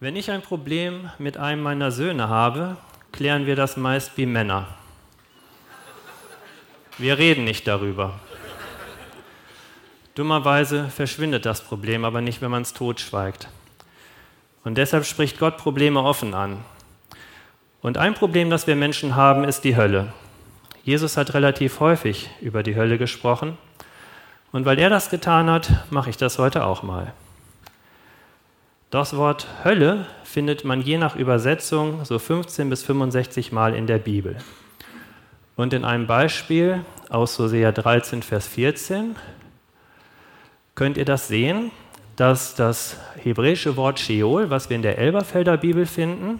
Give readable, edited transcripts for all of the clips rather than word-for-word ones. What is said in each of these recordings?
Wenn ich ein Problem mit einem meiner Söhne habe, klären wir das meist wie Männer. Wir reden nicht darüber. Dummerweise verschwindet das Problem aber nicht, wenn man es totschweigt. Und deshalb spricht Gott Probleme offen an. Und ein Problem, das wir Menschen haben, ist die Hölle. Jesus hat relativ häufig über die Hölle gesprochen. Und weil er das getan hat, mache ich das heute auch mal. Das Wort Hölle findet man je nach Übersetzung so 15 bis 65 Mal in der Bibel. Und in einem Beispiel aus Hosea 13, Vers 14 könnt ihr das sehen, dass das hebräische Wort Sheol, was wir in der Elberfelder Bibel finden,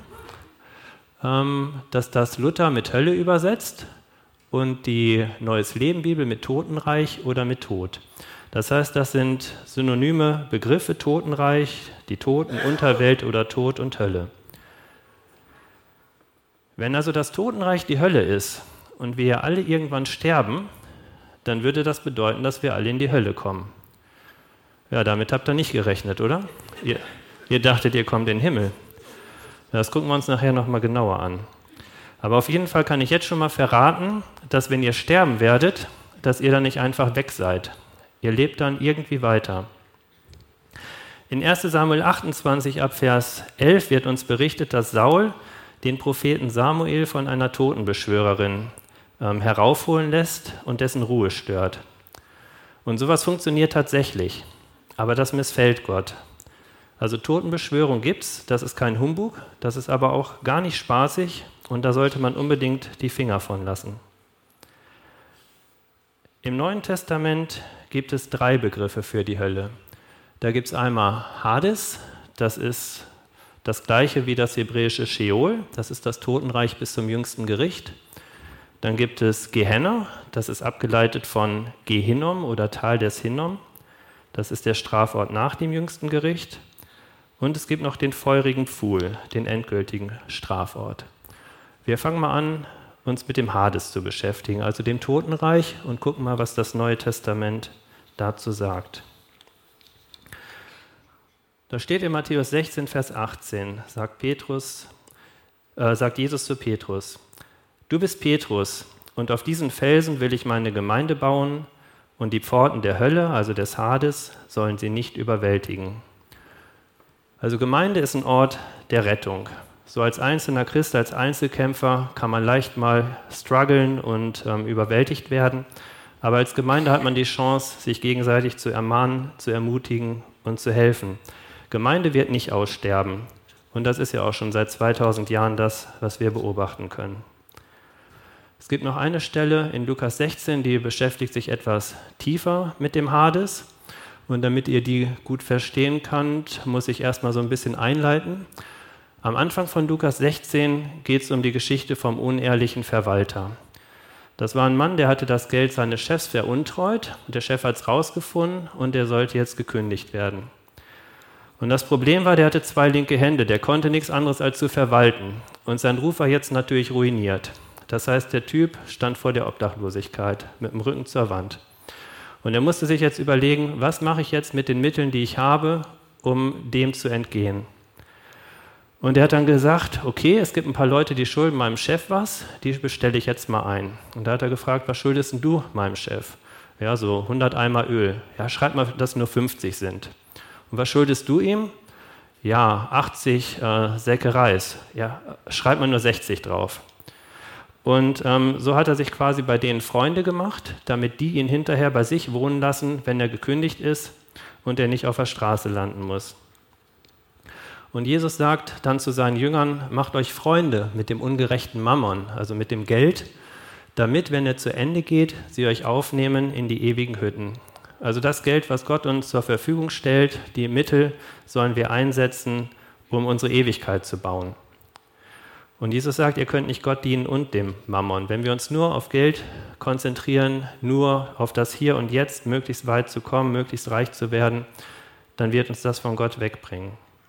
dass das Luther mit Hölle übersetzt und die Neues Leben Bibel mit Totenreich oder mit Tod. Das heißt, das sind synonyme Begriffe, Totenreich, die Toten, Unterwelt oder Tod und Hölle. Wenn also das Totenreich die Hölle ist und wir alle irgendwann sterben, dann würde das bedeuten, dass wir alle in die Hölle kommen. Ja, damit habt ihr nicht gerechnet, oder? Ihr dachtet, ihr kommt in den Himmel. Das gucken wir uns nachher nochmal genauer an. Aber auf jeden Fall kann ich jetzt schon mal verraten, dass wenn ihr sterben werdet, dass ihr dann nicht einfach weg seid. Ihr lebt dann irgendwie weiter. In 1 Samuel 28 ab Vers 11 wird uns berichtet, dass Saul den Propheten Samuel von einer Totenbeschwörerin heraufholen lässt und dessen Ruhe stört. Und sowas funktioniert tatsächlich, aber das missfällt Gott. Also Totenbeschwörung gibt's, das ist kein Humbug, das ist aber auch gar nicht spaßig und da sollte man unbedingt die Finger von lassen. Im Neuen Testament gibt es 3 Begriffe für die Hölle. Da gibt es einmal Hades, das ist das gleiche wie das hebräische Sheol, das ist das Totenreich bis zum jüngsten Gericht. Dann gibt es Gehenna, das ist abgeleitet von Gehinnom oder Tal des Hinnom, das ist der Strafort nach dem jüngsten Gericht. Und es gibt noch den feurigen Pfuhl, den endgültigen Strafort. Wir fangen mal an, uns mit dem Hades zu beschäftigen, also dem Totenreich, und gucken mal, was das Neue Testament dazu sagt. Da steht in Matthäus 16, Vers 18, sagt Jesus zu Petrus: Du bist Petrus, und auf diesen Felsen will ich meine Gemeinde bauen, und die Pforten der Hölle, also des Hades, sollen sie nicht überwältigen. Also Gemeinde ist ein Ort der Rettung. So als einzelner Christ, als Einzelkämpfer kann man leicht mal strugglen und überwältigt werden. Aber als Gemeinde hat man die Chance, sich gegenseitig zu ermahnen, zu ermutigen und zu helfen. Gemeinde wird nicht aussterben. Und das ist ja auch schon seit 2000 Jahren das, was wir beobachten können. Es gibt noch eine Stelle in Lukas 16, die beschäftigt sich etwas tiefer mit dem Hades. Und damit ihr die gut verstehen könnt, muss ich erstmal so ein bisschen einleiten. Am Anfang von Lukas 16 geht es um die Geschichte vom unehrlichen Verwalter. Das war ein Mann, der hatte das Geld seines Chefs veruntreut. Und der Chef hat es rausgefunden und der sollte jetzt gekündigt werden. Und das Problem war, der hatte 2 linke Hände, der konnte nichts anderes als zu verwalten. Und sein Ruf war jetzt natürlich ruiniert. Das heißt, der Typ stand vor der Obdachlosigkeit mit dem Rücken zur Wand. Und er musste sich jetzt überlegen, was mache ich jetzt mit den Mitteln, die ich habe, um dem zu entgehen. Und er hat dann gesagt, okay, es gibt ein paar Leute, die schulden meinem Chef was, die bestelle ich jetzt mal ein. Und da hat er gefragt, was schuldest denn du meinem Chef? Ja, so 100 Eimer Öl. Ja, schreib mal, dass nur 50 sind. Und was schuldest du ihm? Ja, 80 Säcke Reis. Ja, schreib mal nur 60 drauf. Und so hat er sich quasi bei denen Freunde gemacht, damit die ihn hinterher bei sich wohnen lassen, wenn er gekündigt ist und er nicht auf der Straße landen muss. Und Jesus sagt dann zu seinen Jüngern, macht euch Freunde mit dem ungerechten Mammon, also mit dem Geld, damit, wenn er zu Ende geht, sie euch aufnehmen in die ewigen Hütten. Also das Geld, was Gott uns zur Verfügung stellt, die Mittel sollen wir einsetzen, um unsere Ewigkeit zu bauen. Und Jesus sagt, ihr könnt nicht Gott dienen und dem Mammon. Wenn wir uns nur auf Geld konzentrieren, nur auf das Hier und Jetzt, möglichst weit zu kommen, möglichst reich zu werden, dann wird uns das von Gott wegbringen.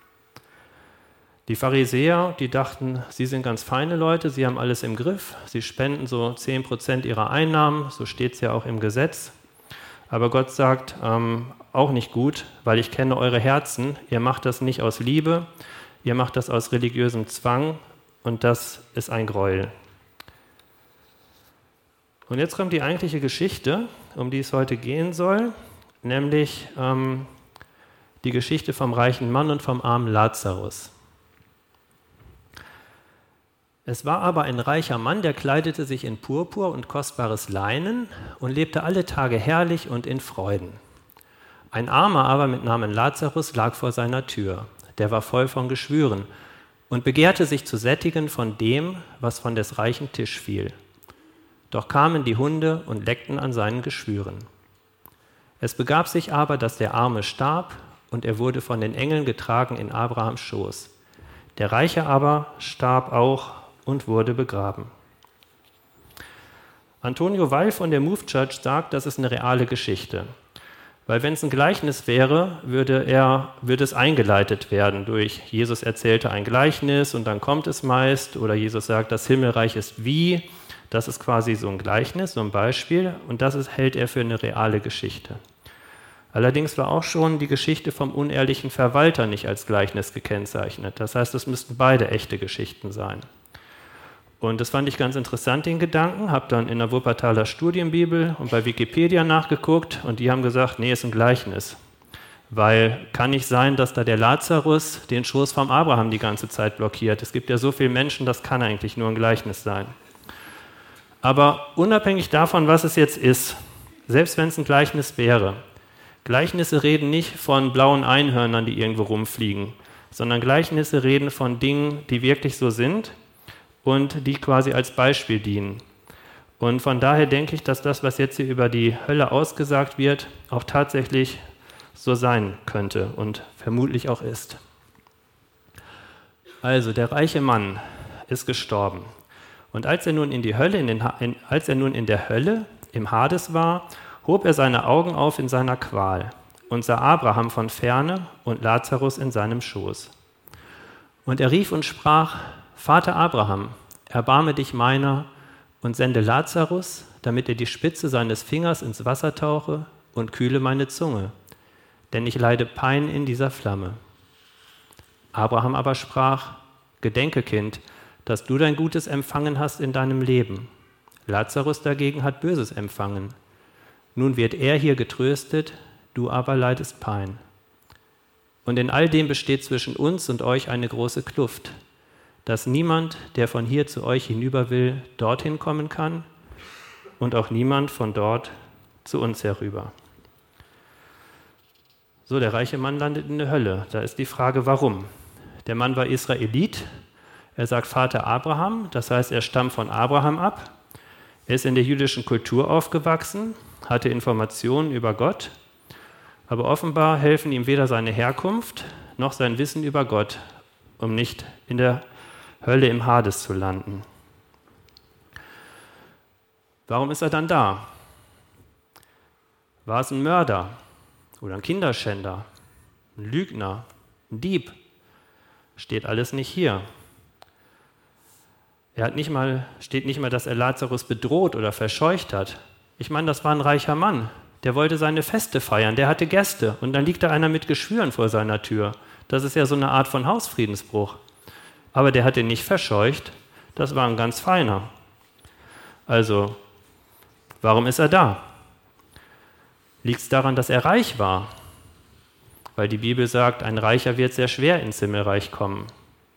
Die Pharisäer, die dachten, sie sind ganz feine Leute, sie haben alles im Griff, sie spenden so 10% ihrer Einnahmen, so steht es ja auch im Gesetz. Aber Gott sagt, auch nicht gut, weil ich kenne eure Herzen, ihr macht das nicht aus Liebe, Ihr macht das aus religiösem Zwang und das ist ein Gräuel. Und jetzt kommt die eigentliche Geschichte, um die es heute gehen soll, nämlich die Geschichte vom reichen Mann und vom armen Lazarus. Es war aber ein reicher Mann, der kleidete sich in Purpur und kostbares Leinen und lebte alle Tage herrlich und in Freuden. Ein Armer aber mit Namen Lazarus lag vor seiner Tür, der war voll von Geschwüren und begehrte sich zu sättigen von dem, was von des reichen Tisch fiel. Doch kamen die Hunde und leckten an seinen Geschwüren. Es begab sich aber, dass der Arme starb und er wurde von den Engeln getragen in Abrahams Schoß. Der Reiche aber starb auch und wurde begraben. Antonio Weil von der Move Church sagt, das ist eine reale Geschichte. Weil wenn es ein Gleichnis wäre, würde es eingeleitet werden durch Jesus erzählte ein Gleichnis und dann kommt es meist, oder Jesus sagt, das Himmelreich ist wie. Das ist quasi so ein Gleichnis, so ein Beispiel, und das hält er für eine reale Geschichte. Allerdings war auch schon die Geschichte vom unehrlichen Verwalter nicht als Gleichnis gekennzeichnet. Das heißt, es müssten beide echte Geschichten sein. Und das fand ich ganz interessant, den Gedanken, habe dann in der Wuppertaler Studienbibel und bei Wikipedia nachgeguckt und die haben gesagt, nee, ist ein Gleichnis. Weil kann nicht sein, dass da der Lazarus den Schoß vom Abraham die ganze Zeit blockiert. Es gibt ja so viele Menschen, das kann eigentlich nur ein Gleichnis sein. Aber unabhängig davon, was es jetzt ist, selbst wenn es ein Gleichnis wäre, Gleichnisse reden nicht von blauen Einhörnern, die irgendwo rumfliegen, sondern Gleichnisse reden von Dingen, die wirklich so sind und die quasi als Beispiel dienen. Und von daher denke ich, dass das, was jetzt hier über die Hölle ausgesagt wird, auch tatsächlich so sein könnte und vermutlich auch ist. Also, der reiche Mann ist gestorben. Und als er nun in der Hölle, im Hades war, hob er seine Augen auf in seiner Qual und sah Abraham von ferne und Lazarus in seinem Schoß. Und er rief und sprach: Vater Abraham, erbarme dich meiner und sende Lazarus, damit er die Spitze seines Fingers ins Wasser tauche und kühle meine Zunge, denn ich leide Pein in dieser Flamme. Abraham aber sprach: Gedenke, Kind, dass du dein Gutes empfangen hast in deinem Leben. Lazarus dagegen hat Böses empfangen. Nun wird er hier getröstet, du aber leidest Pein. Und in all dem besteht zwischen uns und euch eine große Kluft, dass niemand, der von hier zu euch hinüber will, dorthin kommen kann und auch niemand von dort zu uns herüber. So, der reiche Mann landet in der Hölle. Da ist die Frage, warum? Der Mann war Israelit. Er sagt Vater Abraham, das heißt, er stammt von Abraham ab. Er ist in der jüdischen Kultur aufgewachsen, hatte Informationen über Gott, aber offenbar helfen ihm weder seine Herkunft noch sein Wissen über Gott, um nicht in der Hölle im Hades zu landen. Warum ist er dann da? War es ein Mörder oder ein Kinderschänder, ein Lügner, ein Dieb? Steht alles nicht hier. Steht nicht mal, dass er Lazarus bedroht oder verscheucht hat. Ich meine, das war ein reicher Mann, der wollte seine Feste feiern, der hatte Gäste und dann liegt da einer mit Geschwüren vor seiner Tür. Das ist ja so eine Art von Hausfriedensbruch. Aber der hat ihn nicht verscheucht, das war ein ganz feiner. Also, warum ist er da? Liegt es daran, dass er reich war? Weil die Bibel sagt, ein Reicher wird sehr schwer ins Himmelreich kommen.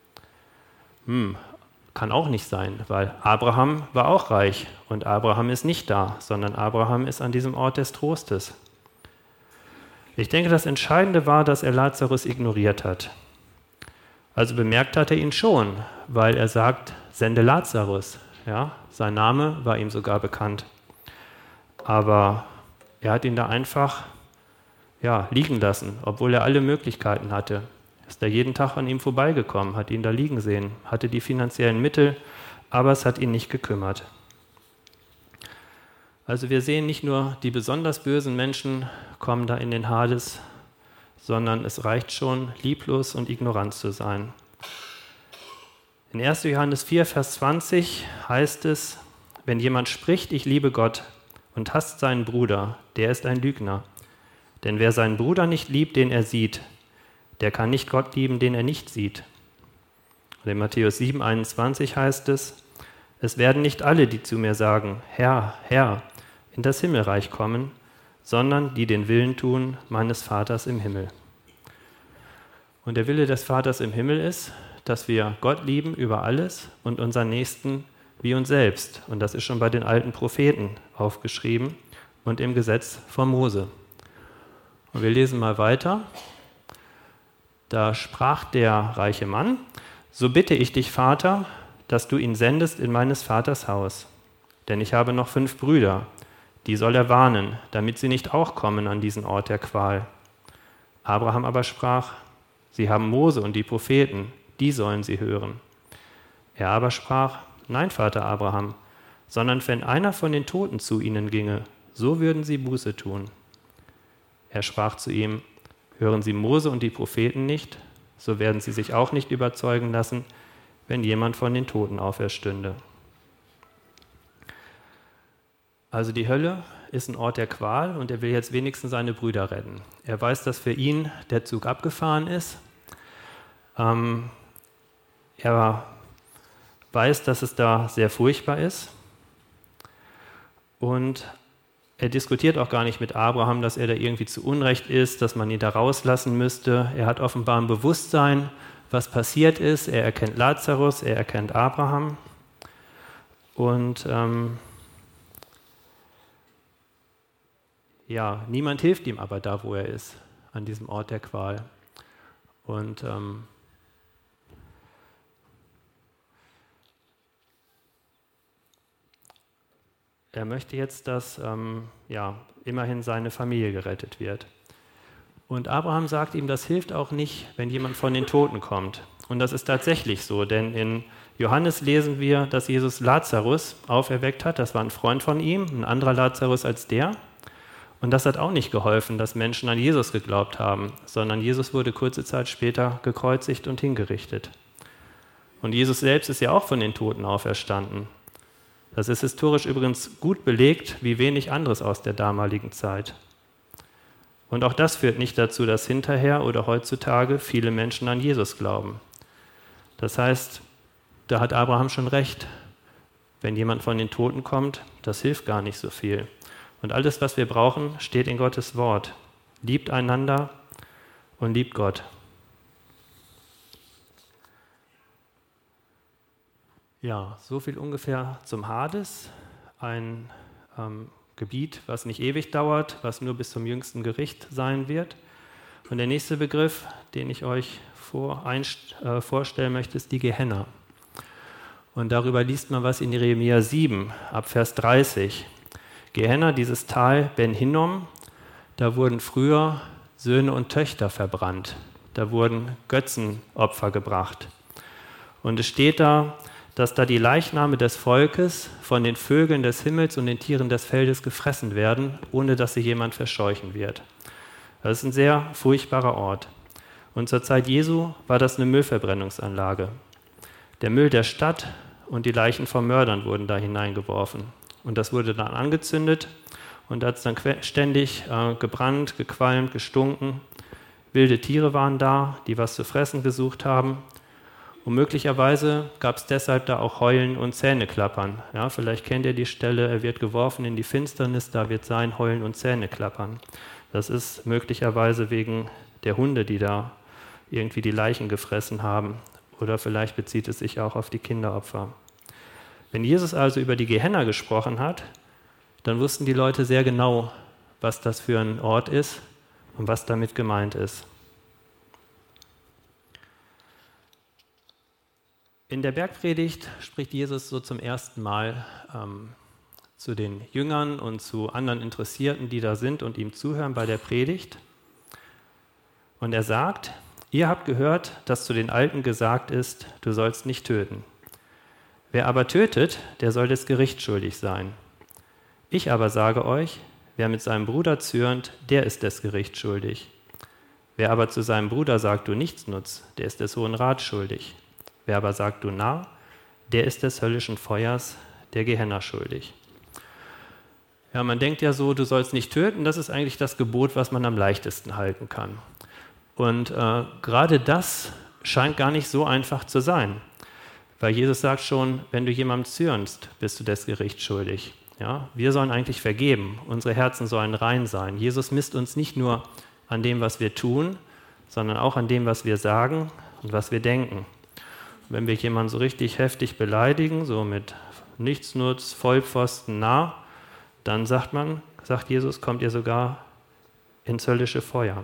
Kann auch nicht sein, weil Abraham war auch reich und Abraham ist nicht da, sondern Abraham ist an diesem Ort des Trostes. Ich denke, das Entscheidende war, dass er Lazarus ignoriert hat. Also bemerkt hat er ihn schon, weil er sagt, sende Lazarus. Ja, sein Name war ihm sogar bekannt. Aber er hat ihn da einfach liegen lassen, obwohl er alle Möglichkeiten hatte. Ist da jeden Tag an ihm vorbeigekommen, hat ihn da liegen sehen, hatte die finanziellen Mittel, aber es hat ihn nicht gekümmert. Also wir sehen nicht nur, die besonders bösen Menschen kommen da in den Hades, sondern es reicht schon, lieblos und ignorant zu sein. In 1. Johannes 4, Vers 20 heißt es, wenn jemand spricht, ich liebe Gott und hasst seinen Bruder, der ist ein Lügner. Denn wer seinen Bruder nicht liebt, den er sieht, der kann nicht Gott lieben, den er nicht sieht. Und in Matthäus 7, 21 heißt es, es werden nicht alle, die zu mir sagen, Herr, Herr, in das Himmelreich kommen, sondern die den Willen tun meines Vaters im Himmel. Und der Wille des Vaters im Himmel ist, dass wir Gott lieben über alles und unseren Nächsten wie uns selbst. Und das ist schon bei den alten Propheten aufgeschrieben und im Gesetz von Mose. Und wir lesen mal weiter. Da sprach der reiche Mann, so bitte ich dich, Vater, dass du ihn sendest in meines Vaters Haus. Denn ich habe noch 5 Brüder, die soll er warnen, damit sie nicht auch kommen an diesen Ort der Qual. Abraham aber sprach, sie haben Mose und die Propheten, die sollen sie hören. Er aber sprach, nein, Vater Abraham, sondern wenn einer von den Toten zu ihnen ginge, so würden sie Buße tun. Er sprach zu ihm, hören Sie Mose und die Propheten nicht, so werden sie sich auch nicht überzeugen lassen, wenn jemand von den Toten auferstünde. Also die Hölle ist ein Ort der Qual und er will jetzt wenigstens seine Brüder retten. Er weiß, dass für ihn der Zug abgefahren ist. Er weiß, dass es da sehr furchtbar ist. Und er diskutiert auch gar nicht mit Abraham, dass er da irgendwie zu Unrecht ist, dass man ihn da rauslassen müsste. Er hat offenbar ein Bewusstsein, was passiert ist. Er erkennt Lazarus, er erkennt Abraham. Und niemand hilft ihm aber da, wo er ist, an diesem Ort der Qual. Und er möchte jetzt, dass immerhin seine Familie gerettet wird. Und Abraham sagt ihm, das hilft auch nicht, wenn jemand von den Toten kommt. Und das ist tatsächlich so, denn in Johannes lesen wir, dass Jesus Lazarus auferweckt hat. Das war ein Freund von ihm, ein anderer Lazarus als der. Und das hat auch nicht geholfen, dass Menschen an Jesus geglaubt haben, sondern Jesus wurde kurze Zeit später gekreuzigt und hingerichtet. Und Jesus selbst ist ja auch von den Toten auferstanden. Das ist historisch übrigens gut belegt, wie wenig anderes aus der damaligen Zeit. Und auch das führt nicht dazu, dass hinterher oder heutzutage viele Menschen an Jesus glauben. Das heißt, da hat Abraham schon recht. Wenn jemand von den Toten kommt, das hilft gar nicht so viel. Und alles, was wir brauchen, steht in Gottes Wort. Liebt einander und liebt Gott. Ja, so viel ungefähr zum Hades, ein Gebiet, was nicht ewig dauert, was nur bis zum jüngsten Gericht sein wird. Und der nächste Begriff, den ich euch vorstellen möchte, ist die Gehenna. Und darüber liest man was in Jeremia 7, ab Vers 30. Gehenna, dieses Tal Ben Hinnom, da wurden früher Söhne und Töchter verbrannt. Da wurden Götzenopfer gebracht. Und es steht da, dass da die Leichname des Volkes von den Vögeln des Himmels und den Tieren des Feldes gefressen werden, ohne dass sie jemand verscheuchen wird. Das ist ein sehr furchtbarer Ort. Und zur Zeit Jesu war das eine Müllverbrennungsanlage. Der Müll der Stadt und die Leichen von Mördern wurden da hineingeworfen. Und das wurde dann angezündet und da hat es dann ständig gebrannt, gequalmt, gestunken. Wilde Tiere waren da, die was zu fressen gesucht haben. Und möglicherweise gab es deshalb da auch Heulen und Zähneklappern. Ja, vielleicht kennt ihr die Stelle, er wird geworfen in die Finsternis, da wird sein Heulen und Zähneklappern. Das ist möglicherweise wegen der Hunde, die da irgendwie die Leichen gefressen haben. Oder vielleicht bezieht es sich auch auf die Kinderopfer. Wenn Jesus also über die Gehenna gesprochen hat, dann wussten die Leute sehr genau, was das für ein Ort ist und was damit gemeint ist. In der Bergpredigt spricht Jesus so zum ersten Mal zu den Jüngern und zu anderen Interessierten, die da sind und ihm zuhören bei der Predigt. Und er sagt, ihr habt gehört, dass zu den Alten gesagt ist, du sollst nicht töten. Wer aber tötet, der soll des Gerichts schuldig sein. Ich aber sage euch, wer mit seinem Bruder zürnt, der ist des Gerichts schuldig. Wer aber zu seinem Bruder sagt, du Nichtsnutz, der ist des Hohen Rats schuldig. Wer aber sagt, du Narr, der ist des höllischen Feuers, der Gehenna schuldig. Ja, man denkt ja so, du sollst nicht töten, das ist eigentlich das Gebot, was man am leichtesten halten kann. Und gerade das scheint gar nicht so einfach zu sein. Weil Jesus sagt schon, wenn du jemandem zürnst, bist du des Gerichts schuldig. Ja? Wir sollen eigentlich vergeben, unsere Herzen sollen rein sein. Jesus misst uns nicht nur an dem, was wir tun, sondern auch an dem, was wir sagen und was wir denken. Wenn wir jemanden so richtig heftig beleidigen, so mit Nichtsnutz, Vollpfosten, nah, dann sagt Jesus, kommt ihr sogar ins höllische Feuer.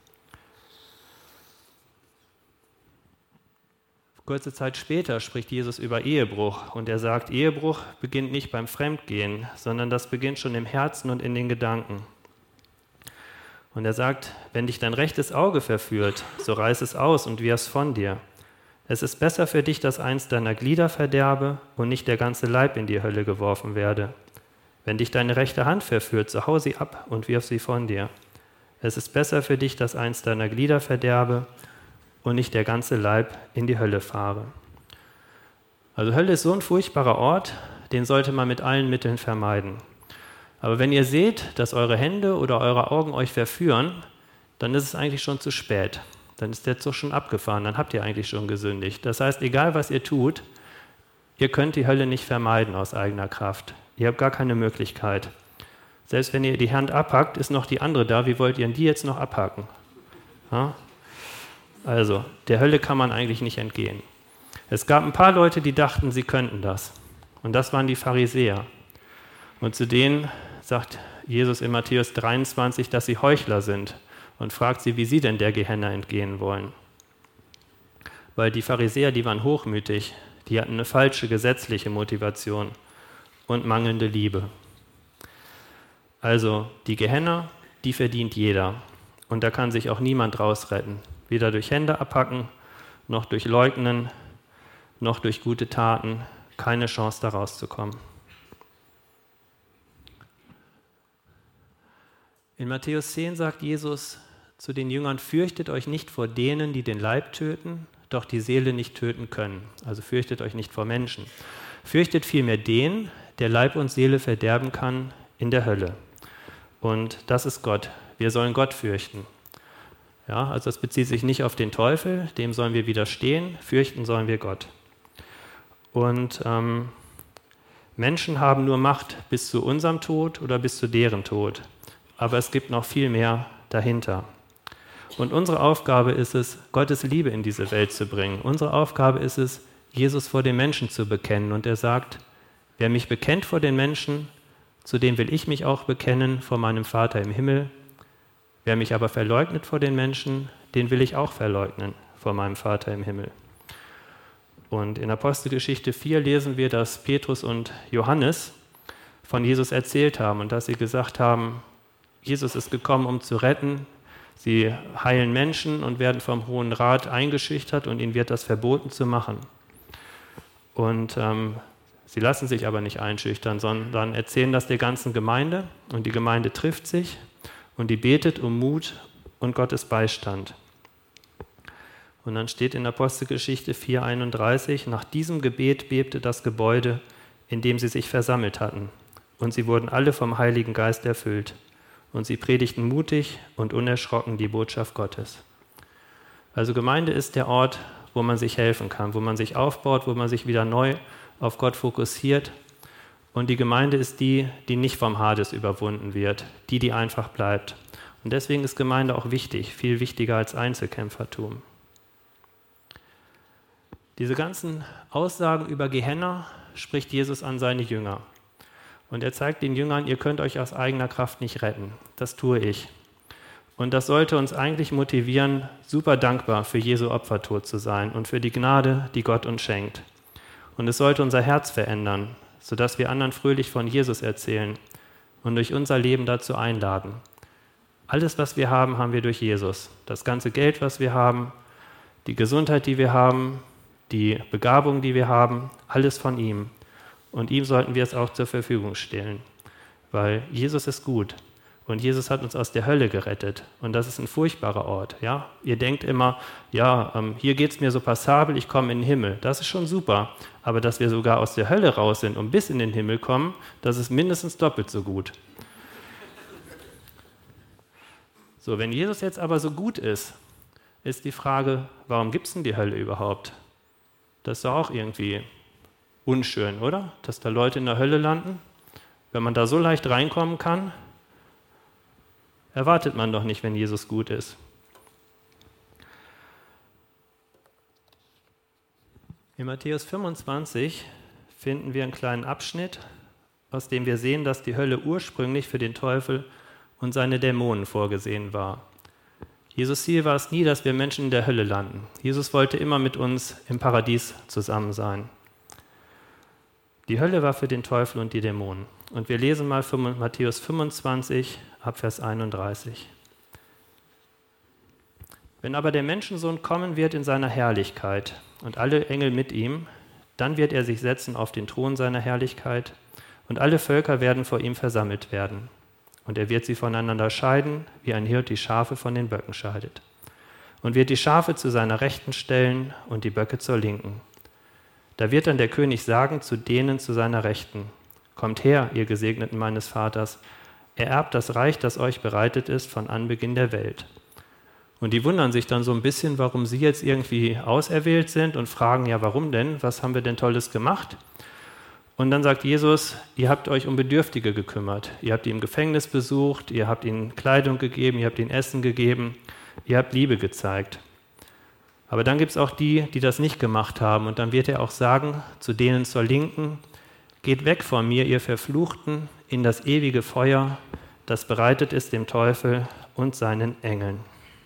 Kurze Zeit später spricht Jesus über Ehebruch und er sagt, Ehebruch beginnt nicht beim Fremdgehen, sondern das beginnt schon im Herzen und in den Gedanken. Und er sagt, wenn dich dein rechtes Auge verführt, so reiß es aus und wirf es von dir. Es ist besser für dich, dass eins deiner Glieder verderbe und nicht der ganze Leib in die Hölle geworfen werde. Wenn dich deine rechte Hand verführt, so hau sie ab und wirf sie von dir. Es ist besser für dich, dass eins deiner Glieder verderbe und nicht der ganze Leib in die Hölle fahre. Also Hölle ist so ein furchtbarer Ort, den sollte man mit allen Mitteln vermeiden. Aber wenn ihr seht, dass eure Hände oder eure Augen euch verführen, dann ist es eigentlich schon zu spät. Dann ist der Zug schon abgefahren, dann habt ihr eigentlich schon gesündigt. Das heißt, egal was ihr tut, ihr könnt die Hölle nicht vermeiden aus eigener Kraft. Ihr habt gar keine Möglichkeit. Selbst wenn ihr die Hand abhackt, ist noch die andere da. Wie wollt ihr denn die jetzt noch abhacken? Ja? Also, der Hölle kann man eigentlich nicht entgehen. Es gab ein paar Leute, die dachten, sie könnten das. Und das waren die Pharisäer. Und zu denen sagt Jesus in Matthäus 23, dass sie Heuchler sind und fragt sie, wie sie denn der Gehenna entgehen wollen. Weil die Pharisäer, die waren hochmütig, die hatten eine falsche gesetzliche Motivation und mangelnde Liebe. Also die Gehenna, die verdient jeder. Und da kann sich auch niemand rausretten. Weder durch Hände abhacken, noch durch Leugnen, noch durch gute Taten. Keine Chance, da rauszukommen. In Matthäus 10 sagt Jesus zu den Jüngern, fürchtet euch nicht vor denen, die den Leib töten, doch die Seele nicht töten können. Also fürchtet euch nicht vor Menschen. Fürchtet vielmehr den, der Leib und Seele verderben kann in der Hölle. Und das ist Gott. Wir sollen Gott fürchten. Ja, also das bezieht sich nicht auf den Teufel, dem sollen wir widerstehen, fürchten sollen wir Gott. Und Menschen haben nur Macht bis zu unserem Tod oder bis zu deren Tod. Aber es gibt noch viel mehr dahinter. Und unsere Aufgabe ist es, Gottes Liebe in diese Welt zu bringen. Unsere Aufgabe ist es, Jesus vor den Menschen zu bekennen. Und er sagt, wer mich bekennt vor den Menschen, zu dem will ich mich auch bekennen vor meinem Vater im Himmel. Wer mich aber verleugnet vor den Menschen, den will ich auch verleugnen vor meinem Vater im Himmel. Und in Apostelgeschichte 4 lesen wir, dass Petrus und Johannes von Jesus erzählt haben und dass sie gesagt haben, Jesus ist gekommen, um zu retten. Sie heilen Menschen und werden vom Hohen Rat eingeschüchtert und ihnen wird das verboten zu machen. Und sie lassen sich aber nicht einschüchtern, sondern erzählen das der ganzen Gemeinde und die Gemeinde trifft sich und die betet um Mut und Gottes Beistand. Und dann steht in Apostelgeschichte 4,31, nach diesem Gebet bebte das Gebäude, in dem sie sich versammelt hatten. Und sie wurden alle vom Heiligen Geist erfüllt. Und sie predigten mutig und unerschrocken die Botschaft Gottes. Also Gemeinde ist der Ort, wo man sich helfen kann, wo man sich aufbaut, wo man sich wieder neu auf Gott fokussiert. Und die Gemeinde ist die, die nicht vom Hades überwunden wird, die einfach bleibt. Und deswegen ist Gemeinde auch wichtig, viel wichtiger als Einzelkämpfertum. Diese ganzen Aussagen über Gehenna spricht Jesus an seine Jünger. Und er zeigt den Jüngern, ihr könnt euch aus eigener Kraft nicht retten. Das tue ich. Und das sollte uns eigentlich motivieren, super dankbar für Jesu Opfertod zu sein und für die Gnade, die Gott uns schenkt. Und es sollte unser Herz verändern, sodass wir anderen fröhlich von Jesus erzählen und durch unser Leben dazu einladen. Alles, was wir haben, haben wir durch Jesus. Das ganze Geld, was wir haben, die Gesundheit, die wir haben, die Begabung, die wir haben, alles von ihm. Und ihm sollten wir es auch zur Verfügung stellen, weil Jesus ist gut und Jesus hat uns aus der Hölle gerettet und das ist ein furchtbarer Ort. Ja? Ihr denkt immer, hier geht es mir so passabel, ich komme in den Himmel. Das ist schon super, aber dass wir sogar aus der Hölle raus sind und bis in den Himmel kommen, das ist mindestens doppelt so gut. So, wenn Jesus jetzt aber so gut ist, ist die Frage, warum gibt es denn die Hölle überhaupt? Das ist doch auch irgendwie unschön, oder? Dass da Leute in der Hölle landen. Wenn man da so leicht reinkommen kann, erwartet man doch nicht, wenn Jesus gut ist. In Matthäus 25 finden wir einen kleinen Abschnitt, aus dem wir sehen, dass die Hölle ursprünglich für den Teufel und seine Dämonen vorgesehen war. Jesus' Ziel war es nie, dass wir Menschen in der Hölle landen. Jesus wollte immer mit uns im Paradies zusammen sein. Die Hölle war für den Teufel und die Dämonen. Und wir lesen mal Matthäus 25, ab Vers 31. Wenn aber der Menschensohn kommen wird in seiner Herrlichkeit und alle Engel mit ihm, dann wird er sich setzen auf den Thron seiner Herrlichkeit und alle Völker werden vor ihm versammelt werden. Und er wird sie voneinander scheiden, wie ein Hirt die Schafe von den Böcken scheidet. Und wird die Schafe zu seiner Rechten stellen und die Böcke zur Linken. Da wird dann der König sagen zu denen zu seiner Rechten: Kommt her, ihr Gesegneten meines Vaters, ererbt das Reich, das euch bereitet ist von Anbeginn der Welt. Und die wundern sich dann so ein bisschen, warum sie jetzt irgendwie auserwählt sind und fragen, ja, warum denn? Was haben wir denn Tolles gemacht? Und dann sagt Jesus, ihr habt euch um Bedürftige gekümmert. Ihr habt die im Gefängnis besucht, ihr habt ihnen Kleidung gegeben, ihr habt ihnen Essen gegeben, ihr habt Liebe gezeigt. Aber dann gibt es auch die, die das nicht gemacht haben. Und dann wird er auch sagen, zu denen zur Linken: Geht weg von mir, ihr Verfluchten, in das ewige Feuer, das bereitet ist dem Teufel und seinen Engeln.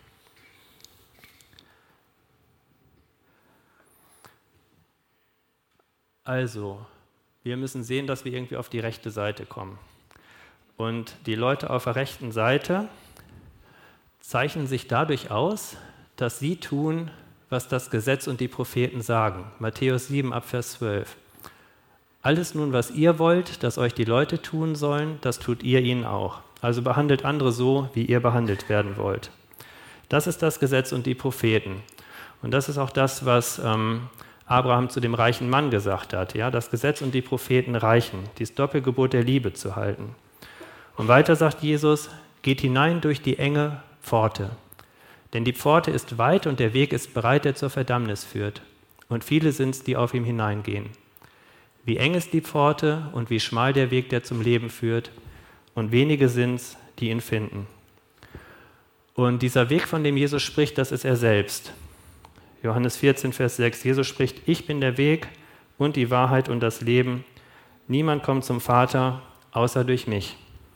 Also, wir müssen sehen, dass wir irgendwie auf die rechte Seite kommen. Und die Leute auf der rechten Seite zeichnen sich dadurch aus, dass sie tun, was das Gesetz und die Propheten sagen. Matthäus 7, ab Vers 12. Alles nun, was ihr wollt, dass euch die Leute tun sollen, das tut ihr ihnen auch. Also behandelt andere so, wie ihr behandelt werden wollt. Das ist das Gesetz und die Propheten. Und das ist auch das, was Abraham zu dem reichen Mann gesagt hat. Ja, das Gesetz und die Propheten reichen, dieses Doppelgebot der Liebe zu halten. Und weiter sagt Jesus: Geht hinein durch die enge Pforte. Denn die Pforte ist weit und der Weg ist breit, der zur Verdammnis führt. Und viele sind es, die auf ihm hineingehen. Wie eng ist die Pforte und wie schmal der Weg, der zum Leben führt. Und wenige sind es, die ihn finden. Und dieser Weg, von dem Jesus spricht, das ist er selbst. Johannes 14, Vers 6. Jesus spricht: Ich bin der Weg und die Wahrheit und das Leben. Niemand kommt zum Vater, außer durch mich.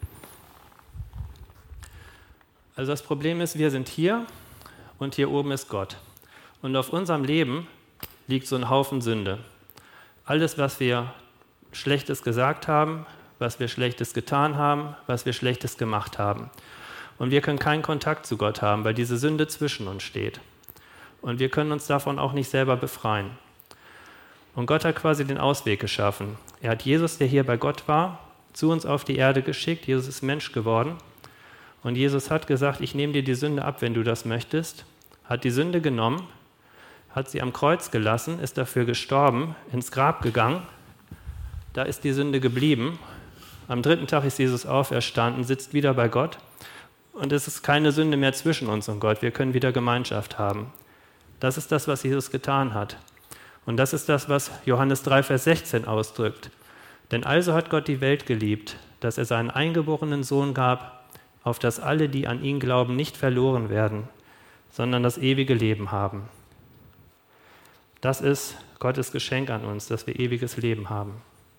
Also das Problem ist, wir sind hier und hier oben ist Gott. Und auf unserem Leben liegt so ein Haufen Sünde. Alles, was wir Schlechtes gesagt haben, was wir Schlechtes getan haben, was wir Schlechtes gemacht haben. Und wir können keinen Kontakt zu Gott haben, weil diese Sünde zwischen uns steht. Und wir können uns davon auch nicht selber befreien. Und Gott hat quasi den Ausweg geschaffen. Er hat Jesus, der hier bei Gott war, zu uns auf die Erde geschickt. Jesus ist Mensch geworden. Und Jesus hat gesagt: Ich nehme dir die Sünde ab, wenn du das möchtest. Hat die Sünde genommen, hat sie am Kreuz gelassen, ist dafür gestorben, ins Grab gegangen. Da ist die Sünde geblieben. Am 3. Tag ist Jesus auferstanden, sitzt wieder bei Gott. Und es ist keine Sünde mehr zwischen uns und Gott. Wir können wieder Gemeinschaft haben. Das ist das, was Jesus getan hat. Und das ist das, was Johannes 3, Vers 16 ausdrückt. Denn also hat Gott die Welt geliebt, dass er seinen eingeborenen Sohn gab, auf dass alle, die an ihn glauben, nicht verloren werden, sondern das ewige Leben haben. Das ist Gottes Geschenk an uns, dass wir ewiges Leben haben.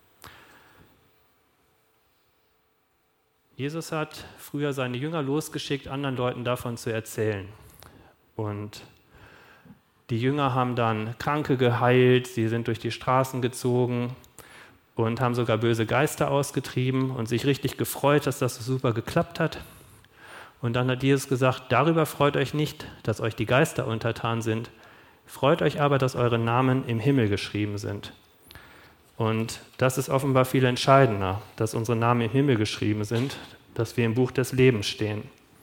Jesus hat früher seine Jünger losgeschickt, anderen Leuten davon zu erzählen. Und die Jünger haben dann Kranke geheilt, sie sind durch die Straßen gezogen und haben sogar böse Geister ausgetrieben und sich richtig gefreut, dass das so super geklappt hat. Und dann hat Jesus gesagt: Darüber freut euch nicht, dass euch die Geister untertan sind, freut euch aber, dass eure Namen im Himmel geschrieben sind. Und das ist offenbar viel entscheidender, dass unsere Namen im Himmel geschrieben sind, dass wir im Buch des Lebens stehen.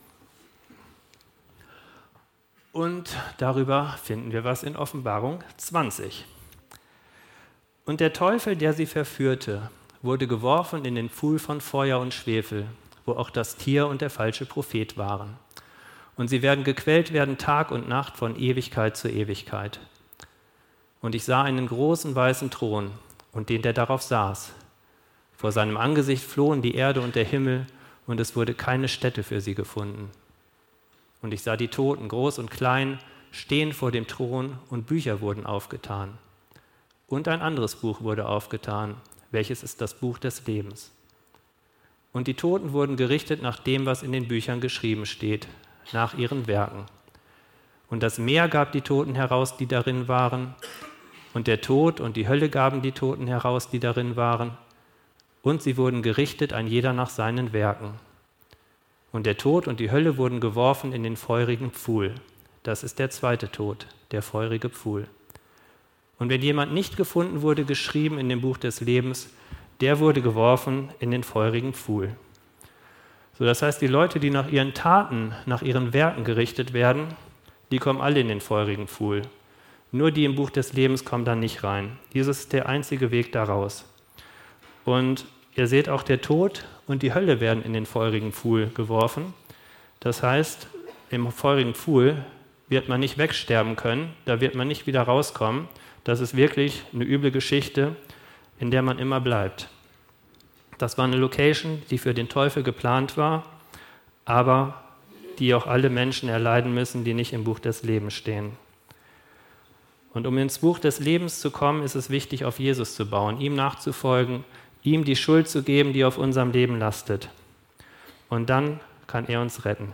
Und darüber finden wir was in Offenbarung 20. Und der Teufel, der sie verführte, wurde geworfen in den Pfuhl von Feuer und Schwefel, wo auch das Tier und der falsche Prophet waren. Und sie werden gequält werden Tag und Nacht von Ewigkeit zu Ewigkeit. Und ich sah einen großen weißen Thron und den, der darauf saß. Vor seinem Angesicht flohen die Erde und der Himmel, und es wurde keine Stätte für sie gefunden. Und ich sah die Toten, groß und klein, stehen vor dem Thron, und Bücher wurden aufgetan. Und ein anderes Buch wurde aufgetan, welches ist das Buch des Lebens. Und die Toten wurden gerichtet nach dem, was in den Büchern geschrieben steht, nach ihren Werken. Und das Meer gab die Toten heraus, die darin waren, und der Tod und die Hölle gaben die Toten heraus, die darin waren, und sie wurden gerichtet, ein jeder nach seinen Werken. Und der Tod und die Hölle wurden geworfen in den feurigen Pfuhl. Das ist der zweite Tod, der feurige Pfuhl. Und wenn jemand nicht gefunden wurde, geschrieben in dem Buch des Lebens, der wurde geworfen in den feurigen Pfuhl. So, das heißt, die Leute, die nach ihren Taten, nach ihren Werken gerichtet werden, die kommen alle in den feurigen Pfuhl. Nur die im Buch des Lebens kommen da nicht rein. Jesus ist der einzige Weg daraus. Und ihr seht auch, der Tod und die Hölle werden in den feurigen Pfuhl geworfen. Das heißt, im feurigen Pfuhl wird man nicht wegsterben können, da wird man nicht wieder rauskommen. Das ist wirklich eine üble Geschichte, in der man immer bleibt. Das war eine Location, die für den Teufel geplant war, aber die auch alle Menschen erleiden müssen, die nicht im Buch des Lebens stehen. Und um ins Buch des Lebens zu kommen, ist es wichtig, auf Jesus zu bauen, ihm nachzufolgen, ihm die Schuld zu geben, die auf unserem Leben lastet. Und dann kann er uns retten.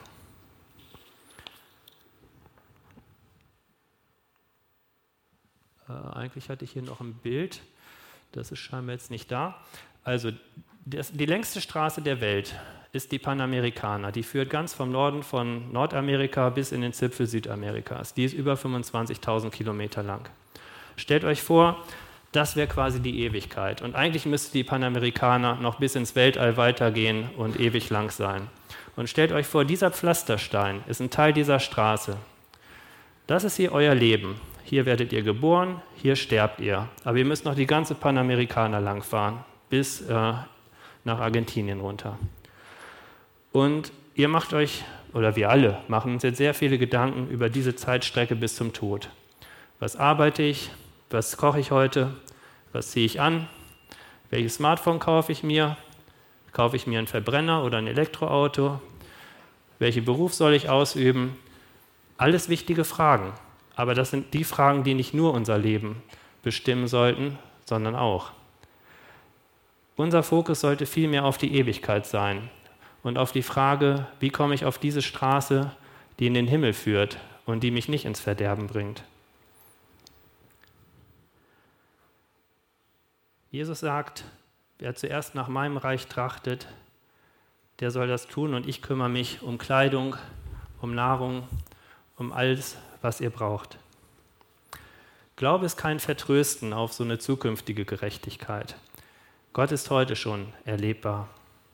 Eigentlich hatte ich hier noch ein Bild, das ist scheinbar jetzt nicht da. Also die längste Straße der Welt ist die Panamericana. Die führt ganz vom Norden von Nordamerika bis in den Zipfel Südamerikas. Die ist über 25.000 Kilometer lang. Stellt euch vor, das wäre quasi die Ewigkeit. Und eigentlich müsste die Panamericana noch bis ins Weltall weitergehen und ewig lang sein. Und stellt euch vor, dieser Pflasterstein ist ein Teil dieser Straße. Das ist hier euer Leben. Hier werdet ihr geboren, hier sterbt ihr. Aber ihr müsst noch die ganze Panamericana langfahren, bis nach Argentinien runter. Und ihr macht euch, oder wir alle, machen uns jetzt sehr viele Gedanken über diese Zeitstrecke bis zum Tod. Was arbeite ich? Was koche ich heute? Was ziehe ich an? Welches Smartphone kaufe ich mir? Kaufe ich mir einen Verbrenner oder ein Elektroauto? Welchen Beruf soll ich ausüben? Alles wichtige Fragen. Aber das sind die Fragen, die nicht nur unser Leben bestimmen sollten, sondern auch. Unser Fokus sollte vielmehr auf die Ewigkeit sein und auf die Frage, wie komme ich auf diese Straße, die in den Himmel führt und die mich nicht ins Verderben bringt. Jesus sagt, wer zuerst nach meinem Reich trachtet, der soll das tun und ich kümmere mich um Kleidung, um Nahrung, um alles, was ihr braucht. Glaube ist kein Vertrösten auf so eine zukünftige Gerechtigkeit. Gott ist heute schon erlebbar.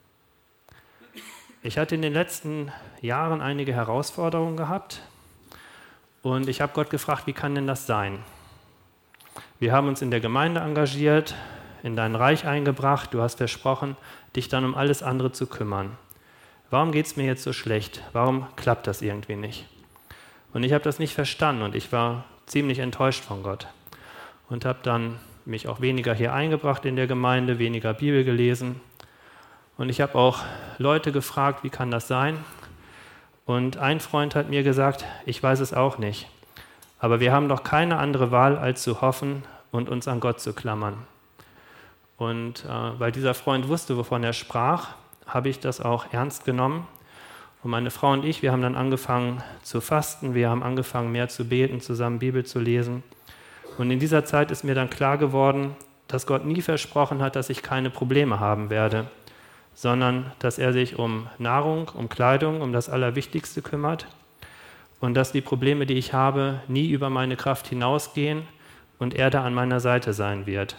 Ich hatte in den letzten Jahren einige Herausforderungen gehabt und ich habe Gott gefragt, wie kann denn das sein? Wir haben uns in der Gemeinde engagiert, in dein Reich eingebracht, du hast versprochen, dich dann um alles andere zu kümmern. Warum geht es mir jetzt so schlecht? Warum klappt das irgendwie nicht? Und ich habe das nicht verstanden und ich war ziemlich enttäuscht von Gott und habe dann mich auch weniger hier eingebracht in der Gemeinde, weniger Bibel gelesen. Und ich habe auch Leute gefragt, wie kann das sein? Und ein Freund hat mir gesagt, ich weiß es auch nicht, aber wir haben doch keine andere Wahl, als zu hoffen und uns an Gott zu klammern. Und weil dieser Freund wusste, wovon er sprach, habe ich das auch ernst genommen. Und meine Frau und ich, wir haben dann angefangen zu fasten, wir haben angefangen mehr zu beten, zusammen Bibel zu lesen. Und in dieser Zeit ist mir dann klar geworden, dass Gott nie versprochen hat, dass ich keine Probleme haben werde, sondern dass er sich um Nahrung, um Kleidung, um das Allerwichtigste kümmert und dass die Probleme, die ich habe, nie über meine Kraft hinausgehen und er da an meiner Seite sein wird.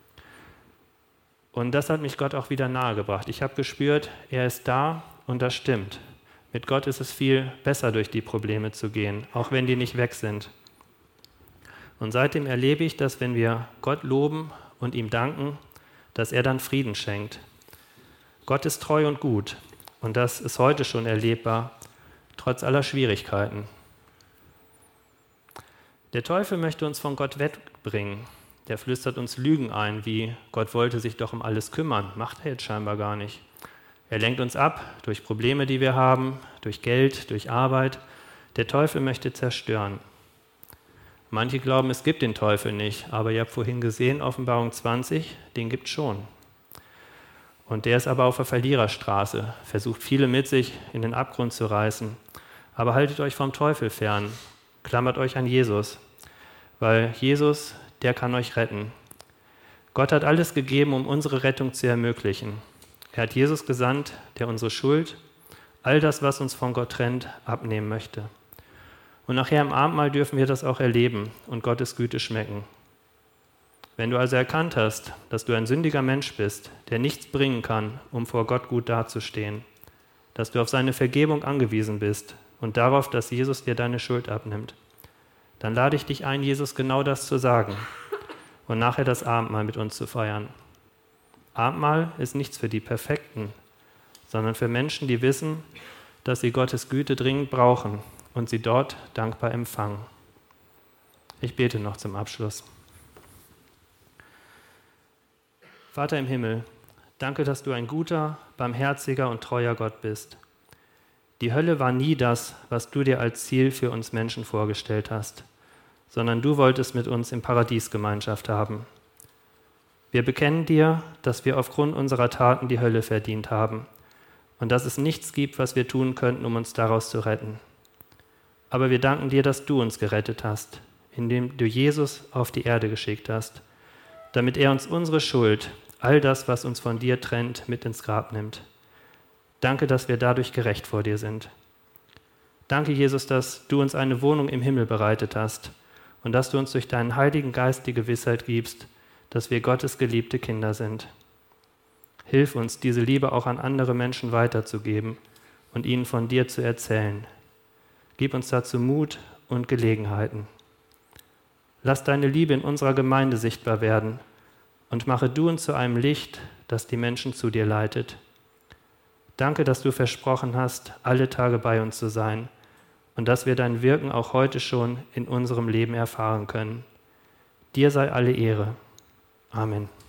Und das hat mich Gott auch wieder nahegebracht. Ich habe gespürt, er ist da und das stimmt. Mit Gott ist es viel besser, durch die Probleme zu gehen, auch wenn die nicht weg sind. Und seitdem erlebe ich, dass wenn wir Gott loben und ihm danken, dass er dann Frieden schenkt. Gott ist treu und gut und das ist heute schon erlebbar, trotz aller Schwierigkeiten. Der Teufel möchte uns von Gott wegbringen. Der flüstert uns Lügen ein, wie Gott wollte sich doch um alles kümmern. Macht er jetzt scheinbar gar nicht. Er lenkt uns ab durch Probleme, die wir haben, durch Geld, durch Arbeit. Der Teufel möchte zerstören. Manche glauben, es gibt den Teufel nicht, aber ihr habt vorhin gesehen, Offenbarung 20, den gibt es schon. Und der ist aber auf der Verliererstraße, versucht viele mit sich in den Abgrund zu reißen. Aber haltet euch vom Teufel fern, klammert euch an Jesus, weil Jesus, der kann euch retten. Gott hat alles gegeben, um unsere Rettung zu ermöglichen. Er hat Jesus gesandt, der unsere Schuld, all das, was uns von Gott trennt, abnehmen möchte. Und nachher im Abendmahl dürfen wir das auch erleben und Gottes Güte schmecken. Wenn du also erkannt hast, dass du ein sündiger Mensch bist, der nichts bringen kann, um vor Gott gut dazustehen, dass du auf seine Vergebung angewiesen bist und darauf, dass Jesus dir deine Schuld abnimmt, dann lade ich dich ein, Jesus genau das zu sagen und nachher das Abendmahl mit uns zu feiern. Abendmahl ist nichts für die Perfekten, sondern für Menschen, die wissen, dass sie Gottes Güte dringend brauchen und sie dort dankbar empfangen. Ich bete noch zum Abschluss. Vater im Himmel, danke, dass du ein guter, barmherziger und treuer Gott bist. Die Hölle war nie das, was du dir als Ziel für uns Menschen vorgestellt hast, sondern du wolltest mit uns im Paradies Gemeinschaft haben. Wir bekennen dir, dass wir aufgrund unserer Taten die Hölle verdient haben und dass es nichts gibt, was wir tun könnten, um uns daraus zu retten. Aber wir danken dir, dass du uns gerettet hast, indem du Jesus auf die Erde geschickt hast, damit er uns unsere Schuld, all das, was uns von dir trennt, mit ins Grab nimmt. Danke, dass wir dadurch gerecht vor dir sind. Danke, Jesus, dass du uns eine Wohnung im Himmel bereitet hast und dass du uns durch deinen Heiligen Geist die Gewissheit gibst, dass wir Gottes geliebte Kinder sind. Hilf uns, diese Liebe auch an andere Menschen weiterzugeben und ihnen von dir zu erzählen. Gib uns dazu Mut und Gelegenheiten. Lass deine Liebe in unserer Gemeinde sichtbar werden und mache du uns zu einem Licht, das die Menschen zu dir leitet. Danke, dass du versprochen hast, alle Tage bei uns zu sein und dass wir dein Wirken auch heute schon in unserem Leben erfahren können. Dir sei alle Ehre. Amen.